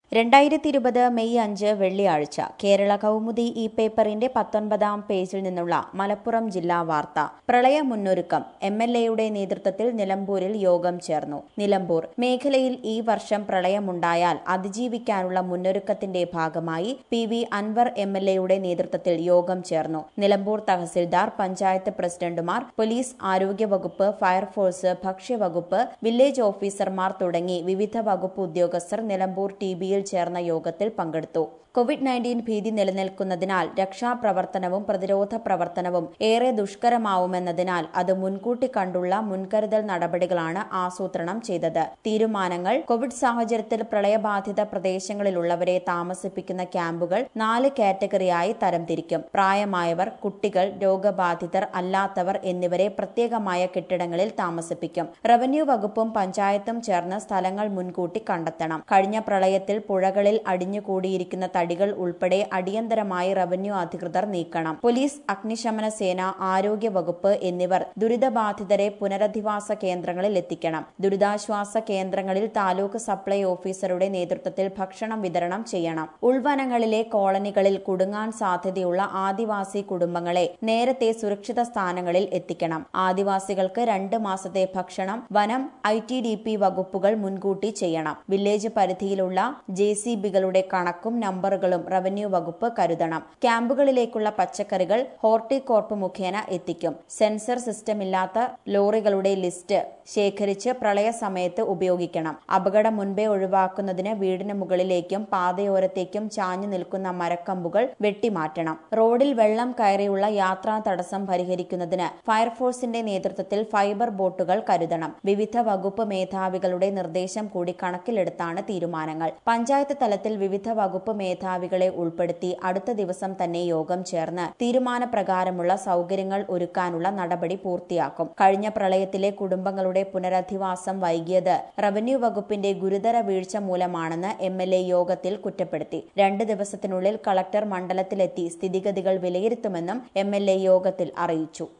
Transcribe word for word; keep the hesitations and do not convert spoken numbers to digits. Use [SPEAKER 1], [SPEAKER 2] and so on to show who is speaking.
[SPEAKER 1] രണ്ടായിരത്തി ഇരുപത് മെയ് അഞ്ച് വെള്ളിയാഴ്ച കേരള കൗമുദി ഈ പേപ്പറിന്റെ പത്തൊൻപതാം പേജിൽ നിന്നുള്ള മലപ്പുറം ജില്ലാ വാർത്ത. പ്രളയ മുന്നൊരുക്കം. എം എൽ എയുടെ നേതൃത്വത്തിൽ നിലമ്പൂരിൽ യോഗം ചേർന്നു. നിലമ്പൂർ മേഖലയിൽ ഈ വർഷം പ്രളയമുണ്ടായാൽ അതിജീവിക്കാനുള്ള മുന്നൊരുക്കത്തിന്റെ ഭാഗമായി P V Anvar M L എയുടെ നേതൃത്വത്തിൽ യോഗം ചേർന്നു. നിലമ്പൂർ തഹസിൽദാർ, പഞ്ചായത്ത് പ്രസിഡന്റുമാർ, പോലീസ്, ആരോഗ്യവകുപ്പ്, ഫയർഫോഴ്സ്, ഭക്ഷ്യവകുപ്പ്, വില്ലേജ് ഓഫീസർമാർ തുടങ്ങി വിവിധ വകുപ്പ് ഉദ്യോഗസ്ഥർ നിലമ്പൂർ ടി ബിയിൽ ചേർന്ന യോഗത്തിൽ പങ്കെടുത്തു. കോവിഡ് നയൻറ്റീൻ ഭീതി നിലനിൽക്കുന്നതിനാൽ രക്ഷാപ്രവർത്തനവും പ്രതിരോധ പ്രവർത്തനവും ഏറെ ദുഷ്കരമാവുമെന്നതിനാൽ അത് മുൻകൂട്ടി കണ്ടുള്ള മുൻകരുതൽ നടപടികളാണ് ആസൂത്രണം ചെയ്തത്. തീരുമാനങ്ങൾ: കോവിഡ് സാഹചര്യത്തിൽ പ്രളയബാധിത പ്രദേശങ്ങളിലുള്ളവരെ താമസിപ്പിക്കുന്ന ക്യാമ്പുകൾ നാല് കാറ്റഗറിയായി തരംതിരിക്കും. പ്രായമായവർ, കുട്ടികൾ, രോഗബാധിതർ അല്ലാത്തവർ എന്നിവരെ പ്രത്യേകമായ കെട്ടിടങ്ങളിൽ താമസിപ്പിക്കും. റവന്യൂ വകുപ്പും പഞ്ചായത്തും ചേർന്ന് സ്ഥലങ്ങൾ മുൻകൂട്ടി കണ്ടെത്തണം. കഴിഞ്ഞ പ്രളയത്തിൽ പുഴകളിൽ അടിഞ്ഞുകൂടിയിരിക്കുന്ന തടികൾ ഉൾപ്പെടെ അടിയന്തരമായി റവന്യൂ അധികൃതർ നീക്കണം. പോലീസ്, അഗ്നിശമന സേന, ആരോഗ്യ വകുപ്പ് എന്നിവർ ദുരിതബാധിതരെ പുനരധിവാസ കേന്ദ്രങ്ങളിൽ എത്തിക്കണം. ദുരിതാശ്വാസ കേന്ദ്രങ്ങളിൽ താലൂക്ക് സപ്ലൈ ഓഫീസറുടെ നേതൃത്വത്തിൽ ഭക്ഷണം വിതരണം ചെയ്യണം. ഉൾവനങ്ങളിലെ കോളനികളിൽ കുടുങ്ങാൻ സാധ്യതയുള്ള ആദിവാസി കുടുംബങ്ങളെ നേരത്തെ സുരക്ഷിത സ്ഥാനങ്ങളിൽ എത്തിക്കണം. ആദിവാസികൾക്ക് രണ്ട് മാസത്തെ ഭക്ഷണം വനം, ഐ ടി ഡി പി വകുപ്പുകൾ മുൻകൂട്ടി ചെയ്യണം. വില്ലേജ് പരിധിയിലുള്ള ജെ സി ബികളുടെ കണക്കും നമ്പറുകളും റവന്യൂ വകുപ്പ് കരുതണം. ക്യാമ്പുകളിലേക്കുള്ള പച്ചക്കറികൾ ഹോർട്ടികോർപ്പ് മുഖേന എത്തിക്കും. സെൻസർ സിസ്റ്റമില്ലാത്ത ലോറികളുടെ ലിസ്റ്റ് ശേഖരിച്ച് പ്രളയ സമയത്ത് ഉപയോഗിക്കണം. അപകടം മുൻപേ ഒഴിവാക്കുന്നതിന് വീടിന് മുകളിലേക്കും പാതയോരത്തേക്കും ചാഞ്ഞു നിൽക്കുന്ന മരക്കമ്പുകൾ വെട്ടിമാറ്റണം. റോഡിൽ വെള്ളം കയറിയുള്ള യാത്രാ തടസ്സം പരിഹരിക്കുന്നതിന് ഫയർഫോഴ്സിന്റെ നേതൃത്വത്തിൽ ഫൈബർ ബോട്ടുകൾ കരുതണം. വിവിധ വകുപ്പ് മേധാവികളുടെ നിർദ്ദേശം കൂടി കണക്കിലെടുത്താണ് തീരുമാനങ്ങൾ. പഞ്ചായത്ത് തലത്തിൽ വിവിധ വകുപ്പ് മേധാവികളെ ഉൾപ്പെടുത്തി അടുത്ത ദിവസം തന്നെ യോഗം ചേർന്ന് തീരുമാനപ്രകാരമുള്ള സൗകര്യങ്ങൾ ഒരുക്കാനുള്ള നടപടി പൂർത്തിയാക്കും. കഴിഞ്ഞ പ്രളയത്തിലെ കുടുംബങ്ങളുടെ പുനരധിവാസം വൈകിയത് റവന്യൂ വകുപ്പിന്റെ ഗുരുതര വീഴ്ച മൂലമാണെന്ന് എം എൽ എ യോഗത്തിൽ കുറ്റപ്പെടുത്തി. രണ്ട് ദിവസത്തിനുള്ളിൽ കളക്ടർ മണ്ഡലത്തിലെത്തി സ്ഥിതിഗതികൾ വിലയിരുത്തുമെന്നും എം എൽ എ യോഗത്തിൽ അറിയിച്ചു.